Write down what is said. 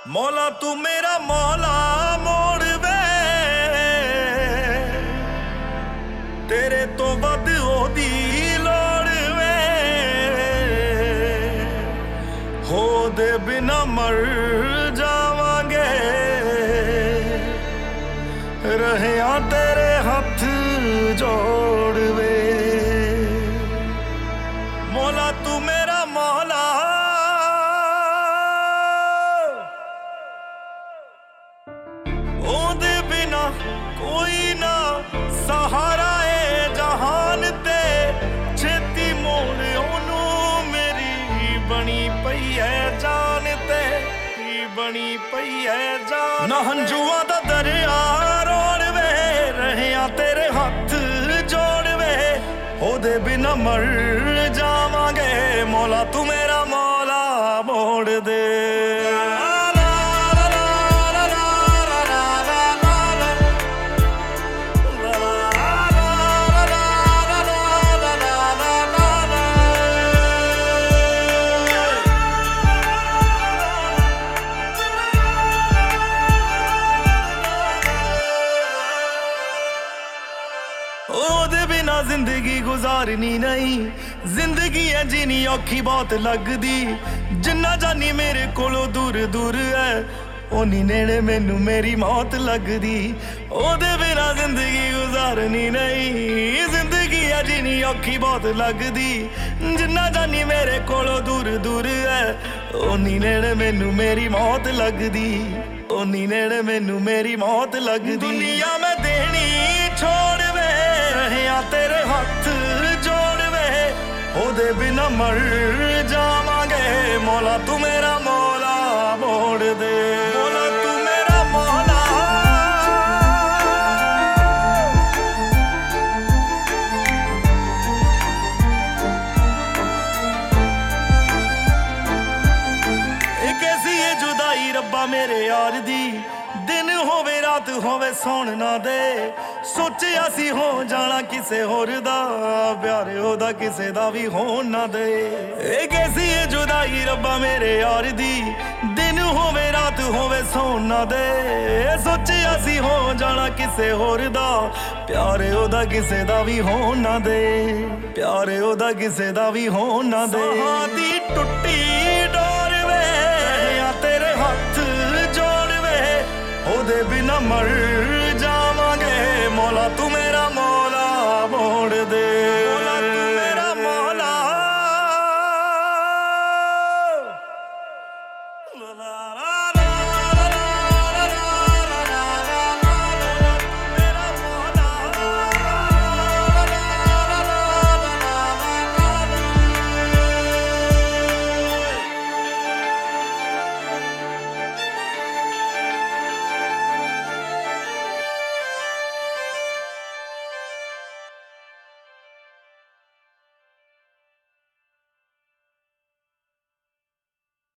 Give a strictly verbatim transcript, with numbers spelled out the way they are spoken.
मौला तू मेरा मौला मोड़ वे तेरे तो वध ओदी लोड़ वे हो दे बिना मर जावांगे रहिया तेरे हथ जोड़ वे मौला तू मेरा मौला ओदे बिना कोई ना सहारा है जहान ते छेती मोड़ ओनू मेरी बनी पई है जान ते बनी पई है जान ना हंजुआ दा दरिया रोड़ वे रहिया तेरे हथ जोड़ वे ओदे बिना मर जावांगे मौला तू मेरा मौला मोड़ दे ओदे बिना जिंदगी गुजारनी नहीं जिंदगी है जीनी औखी बहुत लगदी जिन्ना जानी मेरे कोलों दूर दूर है ओनी नेड़े मैनू मेरी मौत लगदी ओदे बिना जिंदगी गुजारनी नहीं जिंदगी है जीनी औखी बहुत लगदी जिन्ना जानी मेरे कोलों दूर दूर है ओनी नेड़े मैनू मेरी मौत लगदी ओनी नेड़े मैनू मेरी मौत लगदी दुनिया में देनी छोड़ वे रहिया तेरे हथ जोड़ वे ओदे बिना मर जावांगे मौला तू मेरा मौला मोड़ दे मौला तू मेरा मौला एक ऐसी है जुदाई रब्बा मेरे यार दी दिन होवे रात होवे सौण ना दे सोचिया सी हो जाना किसे होर दा प्यार ओदा किसे दा भी होण ना दे एक ऐसी है जुदाई रब्बा मेरे यार दी दिन होवे रात होवे सौण ना दे सोचिया सी हो जाना किसे होर दा प्यार ओदा किसे दा भी होण ना दे प्यार ओदा किसे दा भी होण ना दे साहां दी टुट्टी डोर वे या तेरे हथ जोड़ वे ओदे बिना मर जावांगे मौला तू मेरा मौला मोड़ दे मौला तू मेरा मौला ला ला ला